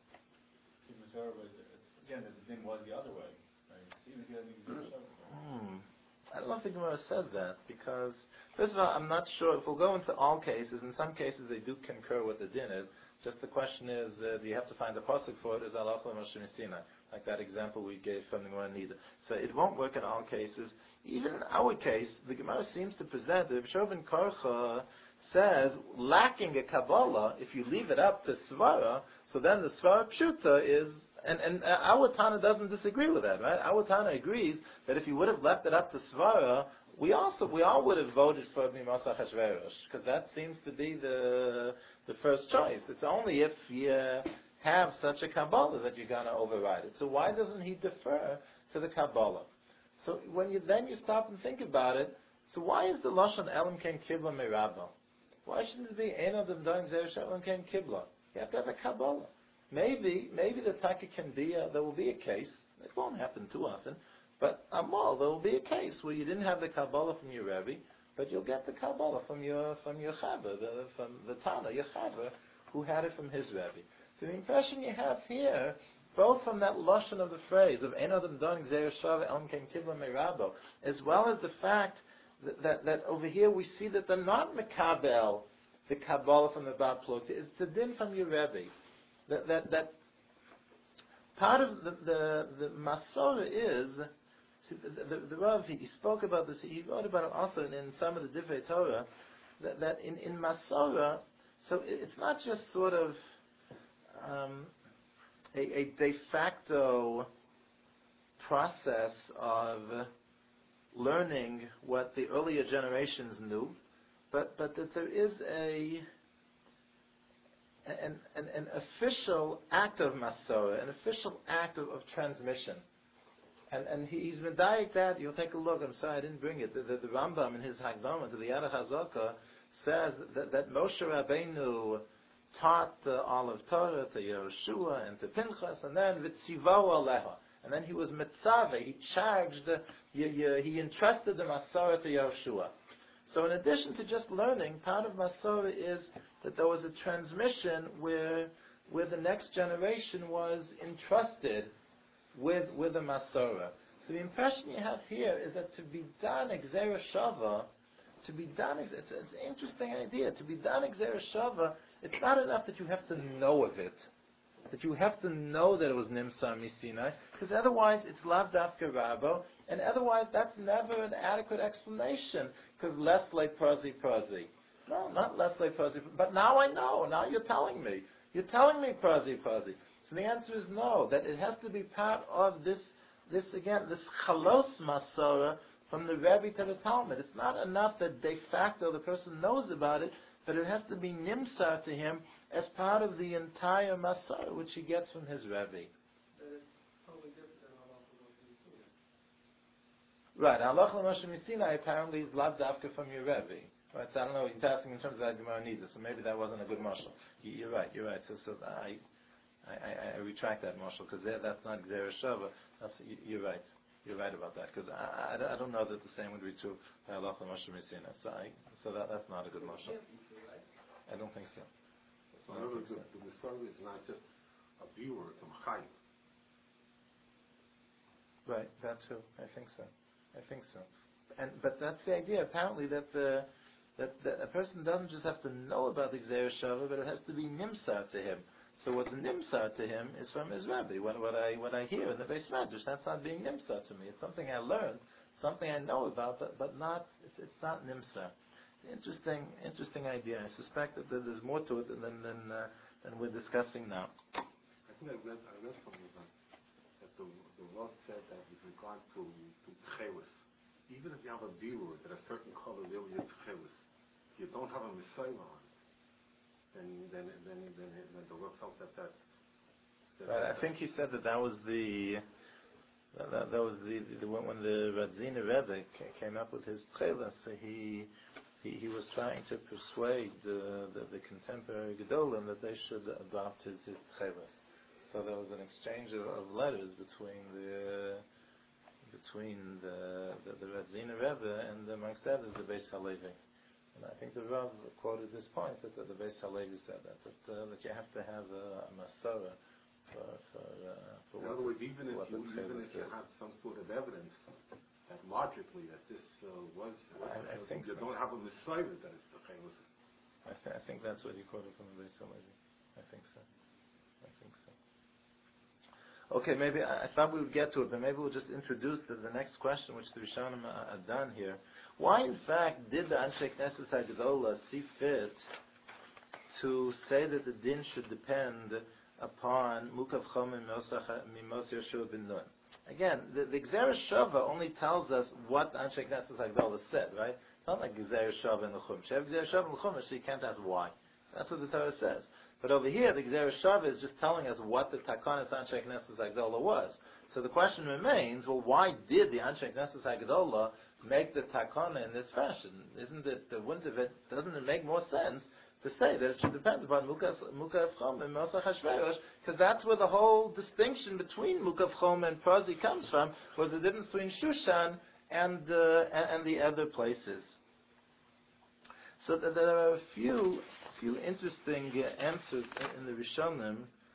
Again, the din was the other way, right? Even if you had the Gzeira Shava. I don't think the Gemara says that, because first of all, I'm not sure if we'll go into all cases. In some cases, they do concur what the din is. Just the question is, do you have to find a pasuk for it? Is Allah Moshe Sinai, like that example we gave from the Gemara Nida. So it won't work in all cases. Even in our case, the Gemara seems to present that Rav Shimon Korcha says, lacking a Kabbalah, if you leave it up to Svara, so then the Svara Pshuta is. And our Tana doesn't disagree with that, right? Our Tana agrees that if you would have left it up to Svara, we all would have voted for Mimasa Hashverosh, because that seems to be the first choice. It's only if you have such a Kabbalah that you're going to override it. So why doesn't he defer to the Kabbalah? So when you stop and think about it, so why is the Lashon Elam Ken Kibla Merabba? Why shouldn't it be Ein Adam Doing Gzeira Shava Elam Ken Kibla? You have to have a Kabbalah. Maybe the Taka can be, there will be a case, it won't happen too often, but Amal, there will be a case where you didn't have the Kabbalah from your Rebbe, but you'll get the Kabbalah from your Chaver, from the Tana, your Chaver, who had it from his Rebbe. So the impression you have here, both from that Lashon of the phrase of Ein Adam Doing Gzeira Shava Elam Ken Kibla Merabbo, as well as the fact that over here we see that they're not Mekabel, the Kabbalah from the Bab Plukta, it's the din from your Rebbe. That part of the Masorah is, see, the Rav, he spoke about this, he wrote about it also in some of the Divrei Torah, that in Masorah, so it's not just sort of a de facto process of learning what the earlier generations knew, but that there is an official act of Masorah, an official act of transmission. And he's medayik that. You'll take a look. I'm sorry I didn't bring it. The Rambam in his Hagdama to the Yad HaZakah says that Moshe Rabbeinu taught all of Torah to Yehoshua and to Pinchas, and then V'tzivahu Aleha. And then he was mitzaveh, he charged, he entrusted the Masorah to Yehoshua. So in addition to just learning, part of Masorah is that there was a transmission where the next generation was entrusted with a Masorah. So the impression you have here is that to be done Gzeira Shava, it's an interesting idea, to be done Gzeira Shava, it's not enough that you have to know of it, that you have to know that it was Nimsa Misinai, because otherwise it's Lav Dafka Rabo, and otherwise that's never an adequate explanation, because less like Prazi. No, not less like Prazi, but now I know, now you're telling me Prazi. So the answer is no, that it has to be part of this Chalos Masorah from the Rebbe to the Talmud. It's not enough that de facto the person knows about it, but it has to be nimsar to him as part of the entire Masorah which he gets from his Rebbe. That is totally different than Halacha Moshe Sinai. Right, Halacha Moshe Sinai apparently is lav dafka from your Rebbe. Right, so I don't know, you're asking in terms of that Gemara neither, so maybe that wasn't a good mashal. You're right. So I retract that mashal, because that's not Gzeira Shava. You're right. You're right about that, because I don't know that the same would be true by Halacha Moshe Sinai. So that's not a good mashal. I don't think so. So in other words, the Masorah is not just a viewer, it's a Machayim. Right, that too. I think so. But that's the idea, apparently, that a person doesn't just have to know about the Gzeira Shava, but it has to be nimsar to him. So what's nimsar to him is from his Rebbe. What I hear in the Beis Medrash, that's not being nimsar to me. It's something I learned, something I know about, but not. It's not nimsar. Interesting idea. I suspect that there's more to it than we're discussing now. I think I read something that the Rav said that with regard to Tchelis, even if you have a viewer that a certain color really is Tchelis, if you don't have a Messiah on it, then the Rav felt that Right, I think he said that was the when the Radzina Rebbe came up with his Tchelis, so he was trying to persuade the contemporary Gedolim that they should adopt his Tchelis. So there was an exchange of letters between the Radzina Rebbe and amongst others the Beis Halevi. And I think the Rav quoted this point that the Beis Halevi said that you have to have a Masorah for in other words, even if you have some sort of evidence that logically that this was, I think you don't have a Messiah that is the famous. I think that's what he quoted from the Beis Halevi. I think so. Okay, maybe I thought we would get to it, but maybe we'll just introduce the next question, which the Rishonim are done here. Why, in fact, did the Anshe Knesset HaGedolah see fit to say that the din should depend upon Mukav Chom Mimos Yehoshua ben Nun? Again, the Gzeira Shava only tells us what the Anshe Knesset HaGedolah said, right? It's not like Gzeira Shava in the Chumash. You have Gzeira Shava in the Chumash, so you can't ask why. That's what the Torah says. But over here, the Gzeira Shava is just telling us what the Takonis Anshe Knesset HaGedolah was. So the question remains, well, why did the Anshe Knesset HaGedolah make the Takona in this fashion? Doesn't it make more sense to say that it should depend upon Mukav Chom and Mosach Hashverosh, because that's where the whole distinction between Mukav Chom and Prazi comes from, was the difference between Shushan and the other places. So there are a few interesting answers in the Rishonim.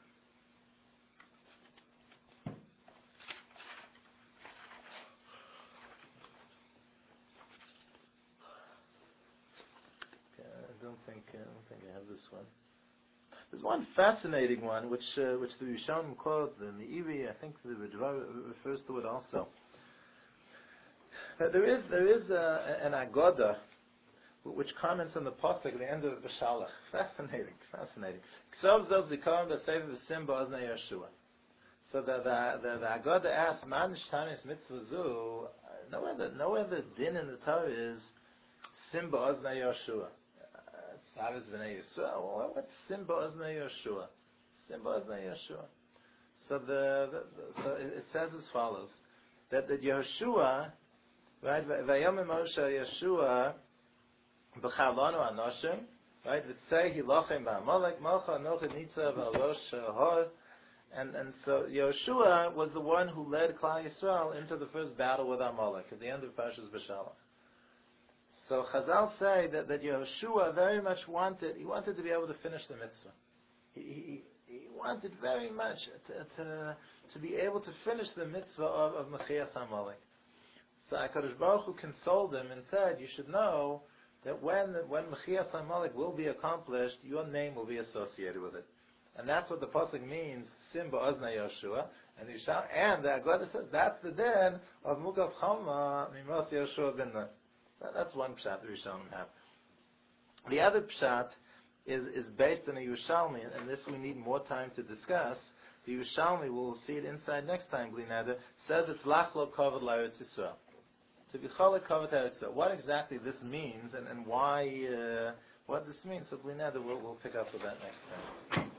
I don't think I have this one. There's one fascinating one which the Rishonim quote in the Ivi. I think the Ridva refers to it also. There is an Agoda which comments on the pasuk at the end of the Shalach. Fascinating. Ksov zol zikaron b'sefer v'sim ba'oznei Yeshua. So the Agoda asks, "Man ishtanis mitzvah zu?" No other din in the Torah is sim ba'oznei Yeshua. Tzavis b'nei Yisrael. What's sim ba'oznei Yeshua? Sim ba'oznei Yeshua. So it says as follows: that Yehoshua, right, Vayom Moshe Yeshua b'chalanu anoshim, right, v'tzei hilochem ba'amalek malcha anochid nitzav al-rosh har, and so Yehoshua was the one who led Klal Yisrael into the first battle with Amalek at the end of Parshas Beshalach. So Chazal say that Yehoshua very much wanted to be able to finish the mitzvah. He wanted very much to be able to finish the mitzvah of Mechias Amalek. So HaKadosh Baruch Hu consoled him and said, you should know that when Mechias Amalek will be accomplished, your name will be associated with it. And that's what the pasuk means, Sim ba'ozna Yehoshua, and the Agada says that's the din of Mukaf Chama Mimos Yehoshua ben Nun. That's one pshat the Rishonim have. The other pshat is based on a Yerushalmi, and this we need more time to discuss. The Yerushalmi, we'll see it inside next time, Bli Neder, says it's Lachlo Kavod L'Eretz Yisrael. To be Chalek Kavod L'Eretz Yisrael. What exactly this means and why, what this means, so Bli Neder, we'll pick up with that next time.